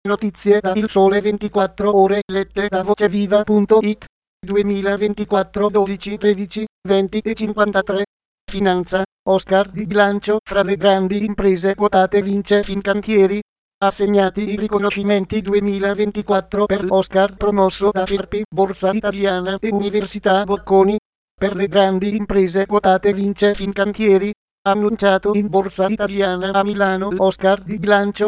Notizie da Il Sole 24 Ore lette da voceviva.it 2024 12 13 20 e 53. Finanza, Oscar di bilancio fra le grandi imprese quotate vince Fincantieri. Assegnati i riconoscimenti 2024 per l'Oscar promosso da FIRPI, Borsa Italiana e Università Bocconi. Per le grandi imprese quotate vince Fincantieri. Annunciato in Borsa Italiana a Milano l'Oscar di bilancio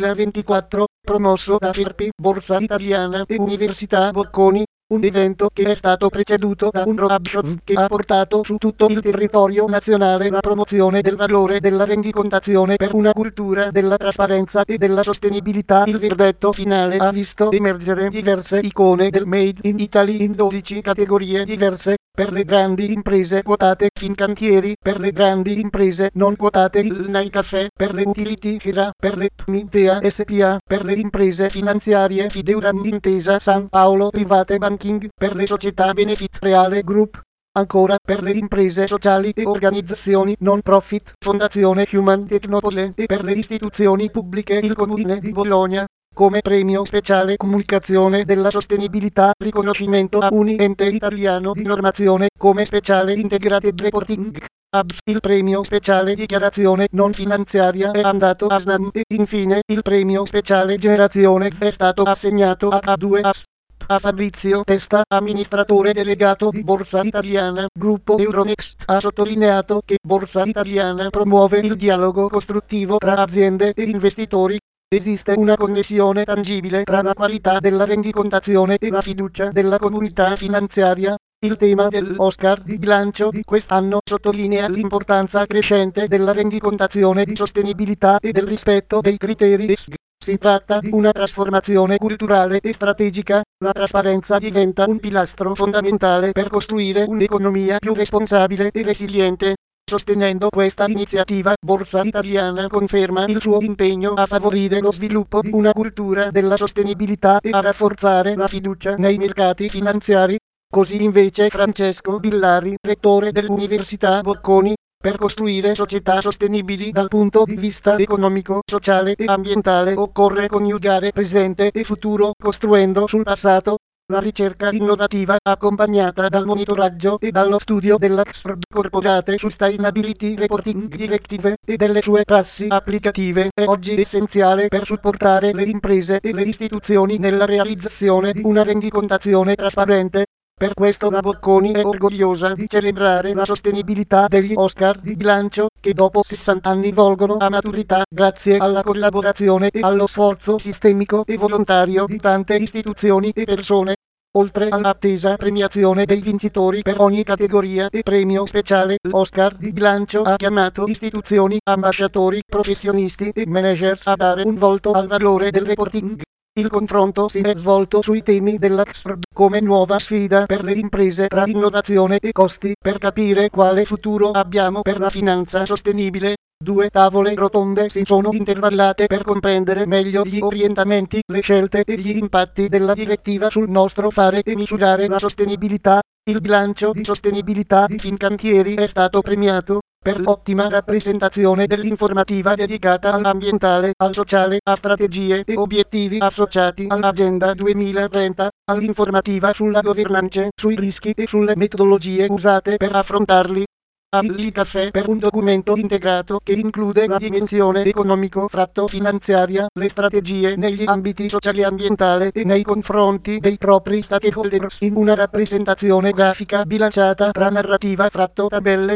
2024, promosso da FIRPI, Borsa Italiana e Università Bocconi. Un evento che è stato preceduto da un roadshow che ha portato su tutto il territorio nazionale la promozione del valore della rendicontazione per una cultura della trasparenza e della sostenibilità. Il verdetto finale ha visto emergere diverse icone del Made in Italy in 12 categorie diverse. Per le grandi imprese quotate Fincantieri, per le grandi imprese non quotate il Naicaffè, per le utility Hira, per le PMITEA SPA, per le imprese finanziarie Fideuram Intesa San Paolo Private Banking, per le società Benefit Reale Group. Ancora per le imprese sociali e organizzazioni non profit, Fondazione Human Technopole e per le istituzioni pubbliche il Comune di Bologna. Come premio speciale comunicazione della sostenibilità, riconoscimento a un ente italiano di normazione, come speciale integrated reporting. ABF, il premio speciale dichiarazione non finanziaria è andato a SNAM e infine il premio speciale generazione Z è stato assegnato a K2AS. A Fabrizio Testa, amministratore delegato di Borsa Italiana, gruppo Euronext, ha sottolineato che Borsa Italiana promuove il dialogo costruttivo tra aziende e investitori. Esiste una connessione tangibile tra la qualità della rendicontazione e la fiducia della comunità finanziaria. Il tema dell'Oscar di bilancio di quest'anno sottolinea l'importanza crescente della rendicontazione di sostenibilità e del rispetto dei criteri ESG. Si tratta di una trasformazione culturale e strategica. La trasparenza diventa un pilastro fondamentale per costruire un'economia più responsabile e resiliente. Sostenendo questa iniziativa, Borsa Italiana conferma il suo impegno a favorire lo sviluppo di una cultura della sostenibilità e a rafforzare la fiducia nei mercati finanziari. Così invece Francesco Billari, rettore dell'Università Bocconi, per costruire società sostenibili dal punto di vista economico, sociale e ambientale occorre coniugare presente e futuro, costruendo sul passato. La ricerca innovativa, accompagnata dal monitoraggio e dallo studio dell'Oxford Corporate Sustainability Reporting Directive e delle sue prassi applicative, è oggi essenziale per supportare le imprese e le istituzioni nella realizzazione di una rendicontazione trasparente. Per questo la Bocconi è orgogliosa di celebrare la sostenibilità degli Oscar di bilancio, che dopo 60 anni volgono a maturità grazie alla collaborazione e allo sforzo sistemico e volontario di tante istituzioni e persone. Oltre all'attesa premiazione dei vincitori per ogni categoria e premio speciale, l'Oscar di bilancio ha chiamato istituzioni, ambasciatori, professionisti e managers a dare un volto al valore del reporting. Il confronto si è svolto sui temi dell'Oxford come nuova sfida per le imprese tra innovazione e costi, per capire quale futuro abbiamo per la finanza sostenibile. 2 tavole rotonde si sono intervallate per comprendere meglio gli orientamenti, le scelte e gli impatti della direttiva sul nostro fare e misurare la sostenibilità. Il bilancio di sostenibilità di Fincantieri è stato premiato per l'ottima rappresentazione dell'informativa dedicata all'ambientale, al sociale, a strategie e obiettivi associati all'Agenda 2030, all'informativa sulla governance, sui rischi e sulle metodologie usate per affrontarli. Il caffè per un documento integrato che include la dimensione economico-finanziaria, le strategie negli ambiti sociali e ambientale e nei confronti dei propri stakeholders in una rappresentazione grafica bilanciata tra narrativa tabelle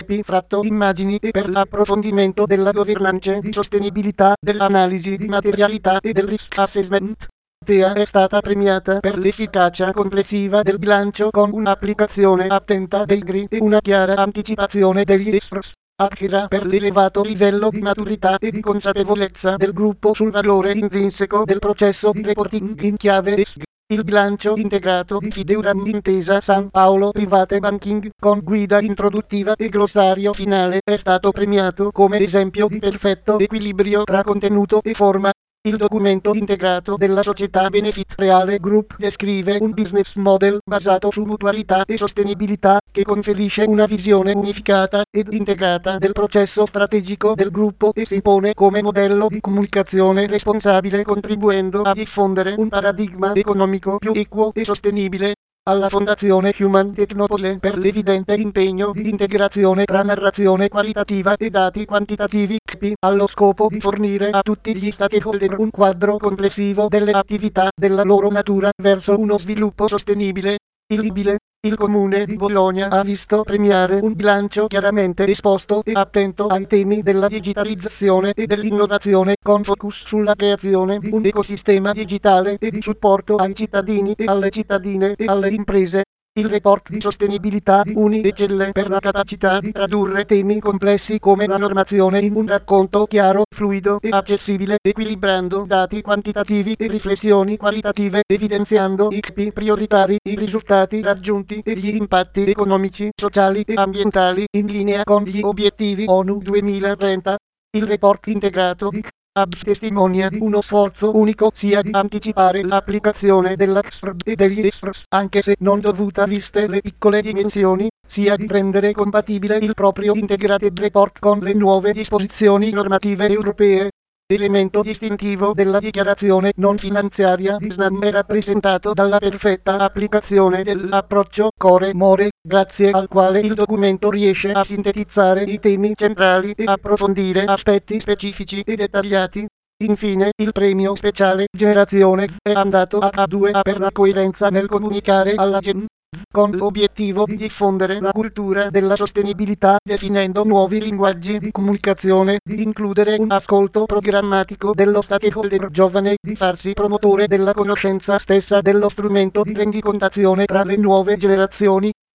immagini e per l'approfondimento della governance di sostenibilità, dell'analisi di materialità e del risk assessment. TEA è stata premiata per l'efficacia complessiva del bilancio con un'applicazione attenta dei GRI e una chiara anticipazione degli ESRS. Akira per l'elevato livello di maturità e di consapevolezza del gruppo sul valore intrinseco del processo di reporting in chiave ESG. Il bilancio integrato di Fideuram Intesa San Paolo Private Banking, con guida introduttiva e glossario finale, è stato premiato come esempio di perfetto equilibrio tra contenuto e forma. Il documento integrato della società Benefit Reale Group descrive un business model basato su mutualità e sostenibilità che conferisce una visione unificata ed integrata del processo strategico del gruppo e si pone come modello di comunicazione responsabile contribuendo a diffondere un paradigma economico più equo e sostenibile. Alla Fondazione Human Technopole per l'evidente impegno di integrazione tra narrazione qualitativa e dati quantitativi CPI, allo scopo di fornire a tutti gli stakeholder un quadro complessivo delle attività della loro natura verso uno sviluppo sostenibile. Il Comune di Bologna ha visto premiare un bilancio chiaramente esposto e attento ai temi della digitalizzazione e dell'innovazione con focus sulla creazione di un ecosistema digitale e di supporto ai cittadini e alle cittadine e alle imprese. Il report di sostenibilità di Uni eccelle per la capacità di tradurre temi complessi come la normazione in un racconto chiaro, fluido e accessibile, equilibrando dati quantitativi e riflessioni qualitative, evidenziando i KPI prioritari, i risultati raggiunti e gli impatti economici, sociali e ambientali in linea con gli obiettivi ONU 2030. Il report integrato di Hub testimonia di uno sforzo unico sia di anticipare l'applicazione dell'XRD e degli ESRS, anche se non dovuta viste le piccole dimensioni, sia di rendere compatibile il proprio Integrated Report con le nuove disposizioni normative europee. Elemento distintivo della dichiarazione non finanziaria di SNAM è rappresentato dalla perfetta applicazione dell'approccio Core-More, grazie al quale il documento riesce a sintetizzare i temi centrali e approfondire aspetti specifici e dettagliati. Infine, il premio speciale Generazione Z è andato a A2A per la coerenza nel comunicare alla Gen Z con l'obiettivo di diffondere la cultura della sostenibilità definendo nuovi linguaggi di comunicazione, di includere un ascolto programmatico dello stakeholder giovane, di farsi promotore della conoscenza stessa dello strumento di rendicontazione tra le nuove generazioni.